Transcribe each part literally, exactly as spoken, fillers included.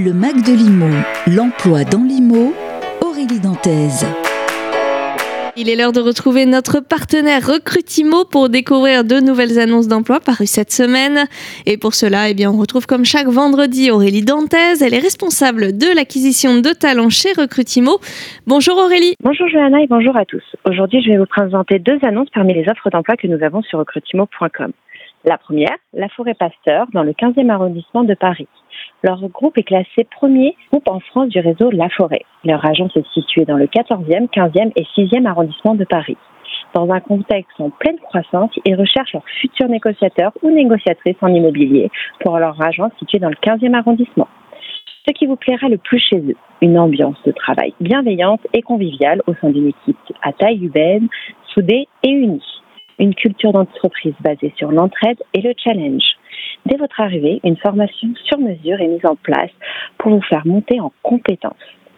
Le Mac de Limo, l'emploi dans Limo, Aurélie Dantaise. Il est l'heure de retrouver notre partenaire Recrutimo pour découvrir de nouvelles annonces d'emploi parues cette semaine. Et pour cela, eh bien, on retrouve comme chaque vendredi Aurélie Dantaise. Elle est responsable de l'acquisition de talents chez Recrutimo. Bonjour Aurélie. Bonjour Johanna et bonjour à tous. Aujourd'hui, je vais vous présenter deux annonces parmi les offres d'emploi que nous avons sur recrutimo point com. La première, La Forêt Pasteur, dans le quinzième arrondissement de Paris. Leur groupe est classé premier groupe en France du réseau La Forêt. Leur agence est située dans le quatorzième, quinzième et sixième arrondissement de Paris. Dans un contexte en pleine croissance, ils recherchent leurs futurs négociateurs ou négociatrices en immobilier pour leur agence située dans le quinzième arrondissement. Ce qui vous plaira le plus chez eux, une ambiance de travail bienveillante et conviviale au sein d'une équipe à taille humaine, soudée et unie. Une culture d'entreprise basée sur l'entraide et le challenge. Dès votre arrivée, une formation sur mesure est mise en place pour vous faire monter en compétences.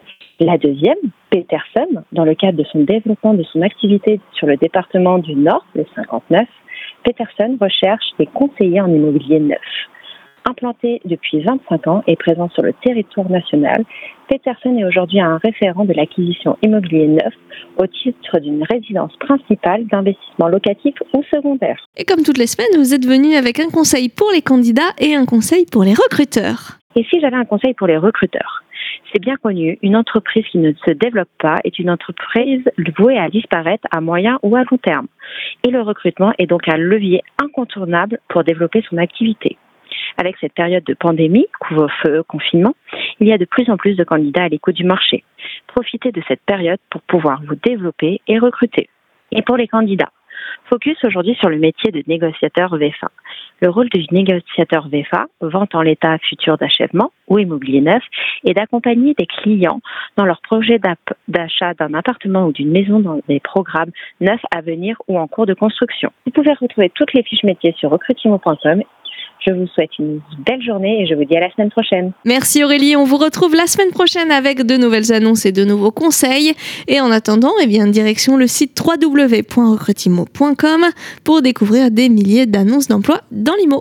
La deuxième, Peterson, dans le cadre de son développement de son activité sur le département du Nord, le cinquante-neuf, Peterson recherche des conseillers en immobilier neuf. Implanté depuis vingt-cinq ans et présent sur le territoire national, Peterson est aujourd'hui un référent de l'acquisition immobilier neuf au titre d'une résidence principale d'investissement locatif ou secondaire. Et comme toutes les semaines, vous êtes venu avec un conseil pour les candidats et un conseil pour les recruteurs. Et si j'avais un conseil pour les recruteurs ? C'est bien connu, une entreprise qui ne se développe pas est une entreprise vouée à disparaître à moyen ou à long terme. Et le recrutement est donc un levier incontournable pour développer son activité. Avec cette période de pandémie, couvre-feu, confinement, il y a de plus en plus de candidats à l'écoute du marché. Profitez de cette période pour pouvoir vous développer et recruter. Et pour les candidats, focus aujourd'hui sur le métier de négociateur V F A. Le rôle du négociateur V F A, vente en l'état futur d'achèvement ou immobilier neuf, est d'accompagner des clients dans leur projet d'achat d'un appartement ou d'une maison dans des programmes neufs à venir ou en cours de construction. Vous pouvez retrouver toutes les fiches métiers sur recrutimo point com. Je vous souhaite une belle journée et je vous dis à la semaine prochaine. Merci Aurélie, on vous retrouve la semaine prochaine avec de nouvelles annonces et de nouveaux conseils. Et en attendant, eh bien, direction le site w w w point recrutimo point com pour découvrir des milliers d'annonces d'emploi dans Limo.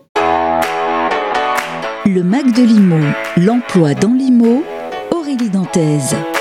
Le Mac de Limo, l'emploi dans Limo, Aurélie Dantaise.